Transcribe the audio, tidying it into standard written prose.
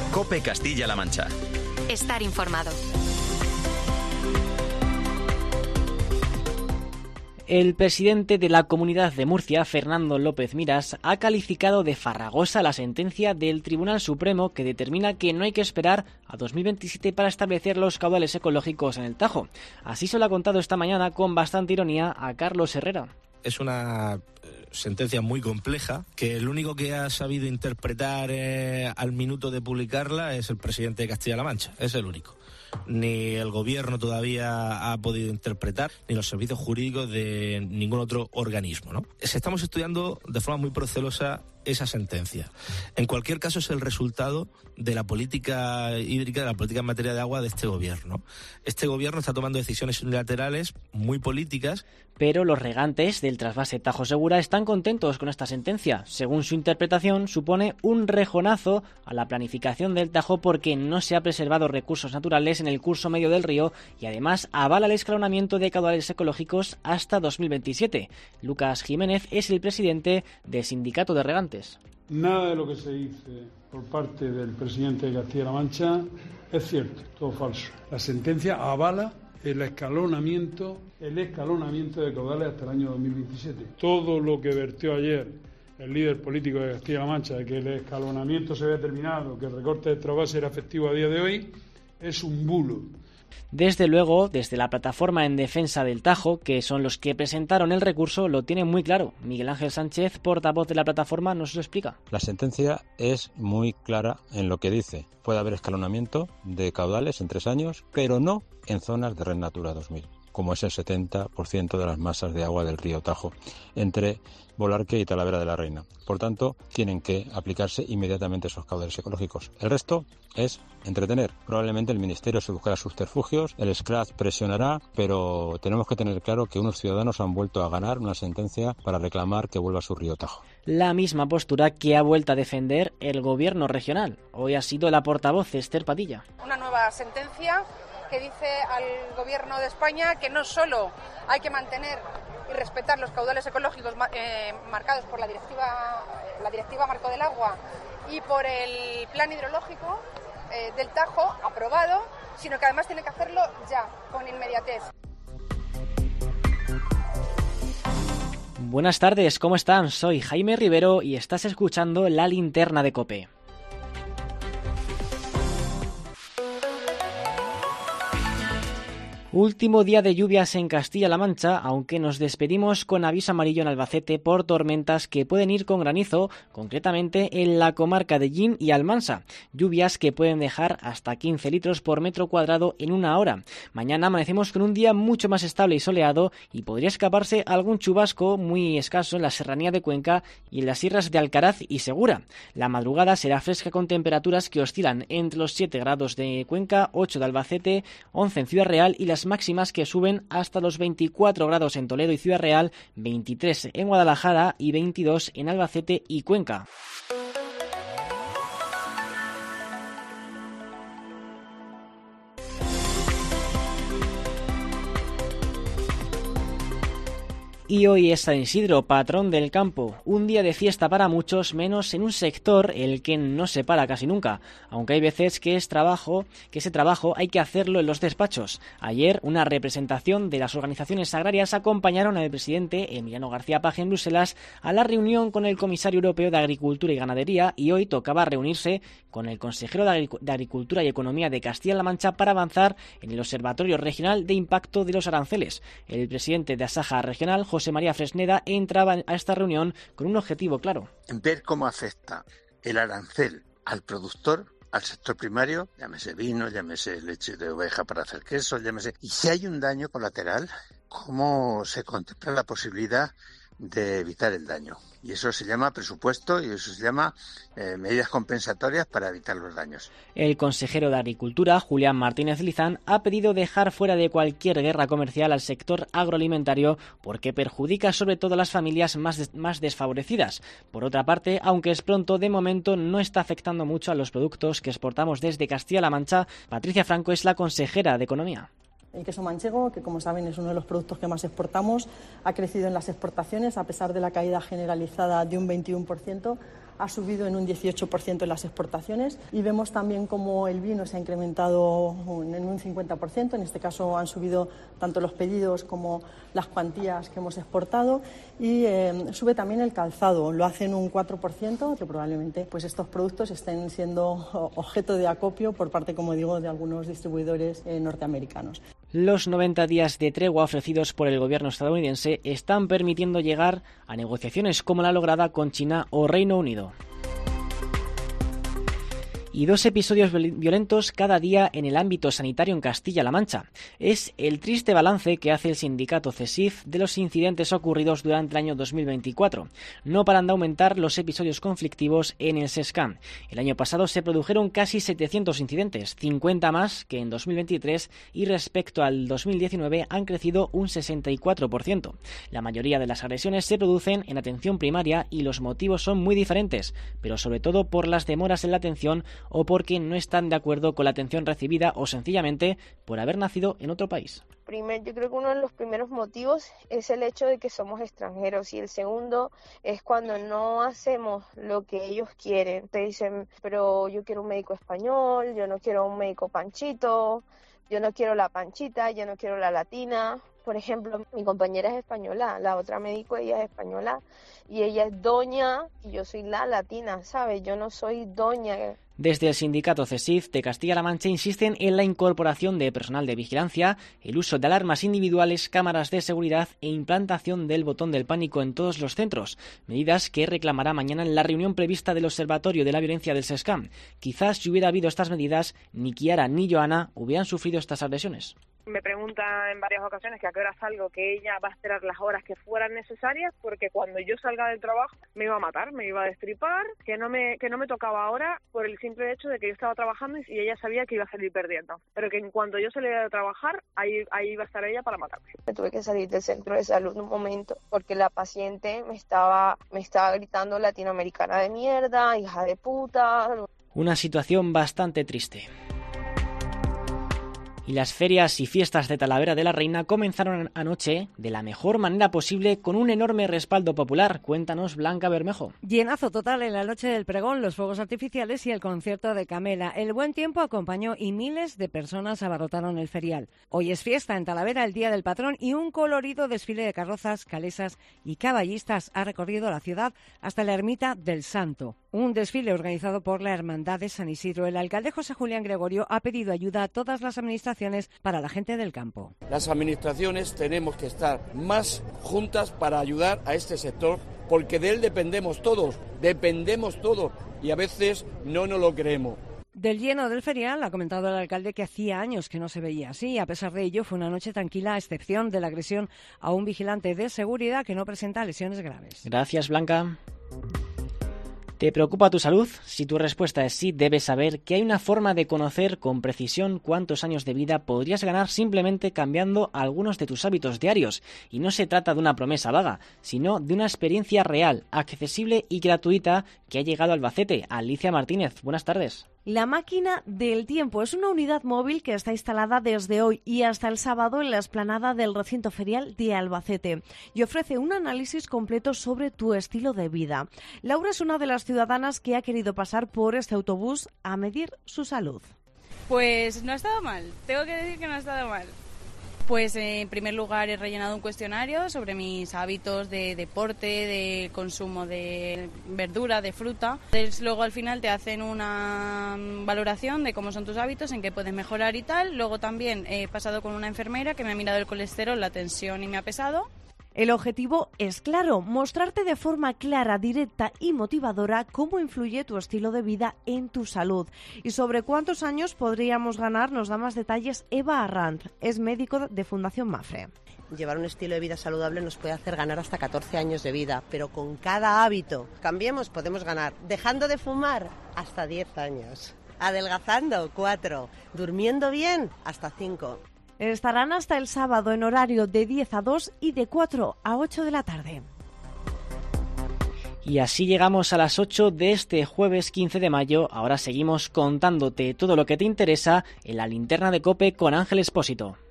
COPE Castilla-La Mancha. Estar informado. El presidente de la Comunidad de Murcia, Fernando López Miras, ha calificado de farragosa la sentencia del Tribunal Supremo que determina que no hay que esperar a 2027 para establecer los caudales ecológicos en el Tajo. Así se lo ha contado esta mañana con bastante ironía a Carlos Herrera. Es una sentencia muy compleja que el único que ha sabido interpretar al minuto de publicarla es el presidente de Castilla-La Mancha, es el único. Ni el gobierno todavía ha podido interpretar, ni los servicios jurídicos de ningún otro organismo, ¿no? Estamos estudiando de forma muy procelosa esa sentencia. En cualquier caso, es el resultado de la política hídrica, de la política en materia de agua de este gobierno. Este gobierno está tomando decisiones unilaterales muy políticas. Pero los regantes del trasvase Tajo Segura están contentos con esta sentencia. Según su interpretación, supone un rejonazo a la planificación del Tajo porque no se ha preservado recursos naturales en el curso medio del río y además avala el escalonamiento de caudales ecológicos hasta 2027. Lucas Jiménez es el presidente del Sindicato de Regantes. Nada de lo que se dice por parte del presidente de Castilla-La Mancha es cierto, todo falso. La sentencia avala el escalonamiento de caudales hasta el año 2027. Todo lo que vertió ayer el líder político de Castilla-La Mancha, de que el escalonamiento se había terminado, que el recorte de trasvase era efectivo a día de hoy, es un bulo. Desde luego, desde la plataforma en defensa del Tajo, que son los que presentaron el recurso, lo tienen muy claro. Miguel Ángel Sánchez, portavoz de la plataforma, nos lo explica. La sentencia es muy clara en lo que dice. Puede haber escalonamiento de caudales en 3 años, pero no en zonas de Red Natura 2000, como es el 70% de las masas de agua del río Tajo, entre Volarque y Talavera de la Reina. Por tanto, tienen que aplicarse inmediatamente esos caudales ecológicos. El resto es entretener. Probablemente el Ministerio se buscará subterfugios, el SCRAT presionará, pero tenemos que tener claro que unos ciudadanos han vuelto a ganar una sentencia para reclamar que vuelva a su río Tajo. La misma postura que ha vuelto a defender el gobierno regional. Hoy ha sido la portavoz Esther Padilla. Una nueva sentencia que dice al Gobierno de España que no solo hay que mantener y respetar los caudales ecológicos marcados por la directiva Marco del Agua y por el plan hidrológico del Tajo aprobado, sino que además tiene que hacerlo ya, con inmediatez. Buenas tardes, ¿cómo están? Soy Jaime Rivero y estás escuchando La Linterna de COPE. Último día de lluvias en Castilla-La Mancha, aunque nos despedimos con aviso amarillo en Albacete por tormentas que pueden ir con granizo, concretamente en la comarca de Llín y Almansa. Lluvias que pueden dejar hasta 15 litros por metro cuadrado en 1 hora. Mañana amanecemos con un día mucho más estable y soleado y podría escaparse algún chubasco muy escaso en la serranía de Cuenca y en las sierras de Alcaraz y Segura. La madrugada será fresca con temperaturas que oscilan entre los 7 grados de Cuenca, 8 de Albacete, 11 en Ciudad Real y las máximas que suben hasta los 24 grados en Toledo y Ciudad Real, 23 en Guadalajara y 22 en Albacete y Cuenca. Y hoy es San Isidro, patrón del campo. Un día de fiesta para muchos, menos en un sector el que no se para casi nunca. Aunque hay veces que ese trabajo hay que hacerlo en los despachos. Ayer, una representación de las organizaciones agrarias acompañaron al presidente Emiliano García Paje en Bruselas a la reunión con el comisario europeo de Agricultura y Ganadería y hoy tocaba reunirse con el consejero de Agricultura y Economía de Castilla-La Mancha para avanzar en el Observatorio Regional de Impacto de los Aranceles. El presidente de Asaja Regional, José María Fresneda, entraba a esta reunión con un objetivo claro. Ver cómo afecta el arancel al productor, al sector primario, llámese vino, llámese leche de oveja para hacer queso, llámese... Y si hay un daño colateral, cómo se contempla la posibilidad de evitar el daño. Y eso se llama presupuesto y eso se llama medidas compensatorias para evitar los daños. El consejero de Agricultura, Julián Martínez Lizán, ha pedido dejar fuera de cualquier guerra comercial al sector agroalimentario porque perjudica sobre todo a las familias más desfavorecidas. Por otra parte, aunque es pronto, de momento no está afectando mucho a los productos que exportamos desde Castilla-La Mancha. Patricia Franco es la consejera de Economía. El queso manchego, que como saben es uno de los productos que más exportamos, ha crecido en las exportaciones a pesar de la caída generalizada de un 21%. Ha subido en un 18% en las exportaciones y vemos también como el vino se ha incrementado en un 50%. En este caso han subido tanto los pedidos como las cuantías que hemos exportado y sube también el calzado. Lo hace en un 4%, que probablemente pues estos productos estén siendo objeto de acopio por parte, como digo, de algunos distribuidores norteamericanos. Los 90 días de tregua ofrecidos por el gobierno estadounidense están permitiendo llegar a negociaciones como la lograda con China o Reino Unido. Y 2 episodios violentos cada día en el ámbito sanitario en Castilla-La Mancha. Es el triste balance que hace el sindicato CESIF de los incidentes ocurridos durante el año 2024. No paran de aumentar los episodios conflictivos en el SESCAM. El año pasado se produjeron casi 700 incidentes, 50 más que en 2023, y respecto al 2019 han crecido un 64%. La mayoría de las agresiones se producen en atención primaria y los motivos son muy diferentes, pero sobre todo por las demoras en la atención o porque no están de acuerdo con la atención recibida o sencillamente por haber nacido en otro país. Yo creo que uno de los primeros motivos es el hecho de que somos extranjeros y el segundo es cuando no hacemos lo que ellos quieren. Te dicen, pero yo quiero un médico español, yo no quiero un médico panchito, yo no quiero la panchita, yo no quiero la latina. Por ejemplo, mi compañera es española, la otra médico, ella es española y ella es doña y yo soy la latina, ¿sabes? Yo no soy doña. Desde el sindicato CESIF de Castilla-La Mancha insisten en la incorporación de personal de vigilancia, el uso de alarmas individuales, cámaras de seguridad e implantación del botón del pánico en todos los centros, medidas que reclamará mañana en la reunión prevista del Observatorio de la Violencia del SESCAM. Quizás si hubiera habido estas medidas, ni Kiara ni Joana hubieran sufrido estas agresiones. Me pregunta en varias ocasiones que a qué hora salgo, que ella va a esperar las horas que fueran necesarias porque cuando yo salga del trabajo me iba a matar, me iba a destripar, que no me tocaba ahora por el simple hecho de que yo estaba trabajando y ella sabía que iba a salir perdiendo, pero que en cuanto yo saliera de trabajar, ahí iba a estar ella para matarme. Me tuve que salir del centro de salud un momento porque la paciente me estaba gritando latinoamericana de mierda, hija de puta. Una situación bastante triste. Y las ferias y fiestas de Talavera de la Reina comenzaron anoche de la mejor manera posible con un enorme respaldo popular. Cuéntanos, Blanca Bermejo. Llenazo total en la noche del pregón, los fuegos artificiales y el concierto de Camela. El buen tiempo acompañó y miles de personas abarrotaron el ferial. Hoy es fiesta en Talavera, el Día del Patrón, y un colorido desfile de carrozas, calesas y caballistas ha recorrido la ciudad hasta la Ermita del Santo. Un desfile organizado por la Hermandad de San Isidro. El alcalde José Julián Gregorio ha pedido ayuda a todas las administraciones para la gente del campo. Las administraciones tenemos que estar más juntas para ayudar a este sector, porque de él dependemos todos y a veces no nos lo creemos. Del lleno del ferial ha comentado el alcalde que hacía años que no se veía así. A pesar de ello, fue una noche tranquila, a excepción de la agresión a un vigilante de seguridad que no presenta lesiones graves. Gracias, Blanca. ¿Te preocupa tu salud? Si tu respuesta es sí, debes saber que hay una forma de conocer con precisión cuántos años de vida podrías ganar simplemente cambiando algunos de tus hábitos diarios. Y no se trata de una promesa vaga, sino de una experiencia real, accesible y gratuita que ha llegado a Albacete. Alicia Martínez, buenas tardes. La máquina del tiempo es una unidad móvil que está instalada desde hoy y hasta el sábado en la explanada del recinto ferial de Albacete y ofrece un análisis completo sobre tu estilo de vida. Laura es una de las ciudadanas que ha querido pasar por este autobús a medir su salud. Pues no ha estado mal, tengo que decir que no ha estado mal. Pues en primer lugar he rellenado un cuestionario sobre mis hábitos de deporte, de consumo de verdura, de fruta. Luego al final te hacen una valoración de cómo son tus hábitos, en qué puedes mejorar y tal. Luego también he pasado con una enfermera que me ha mirado el colesterol, la tensión y me ha pesado. El objetivo es claro, mostrarte de forma clara, directa y motivadora cómo influye tu estilo de vida en tu salud. Y sobre cuántos años podríamos ganar nos da más detalles Eva Arranz, es médico de Fundación Mafre. Llevar un estilo de vida saludable nos puede hacer ganar hasta 14 años de vida, pero con cada hábito cambiemos podemos ganar. Dejando de fumar hasta 10 años, adelgazando 4, durmiendo bien hasta 5. Estarán hasta el sábado en horario de 10 a 2 y de 4 a 8 de la tarde. Y así llegamos a las 8 de este jueves 15 de mayo. Ahora seguimos contándote todo lo que te interesa en la linterna de COPE con Ángel Expósito.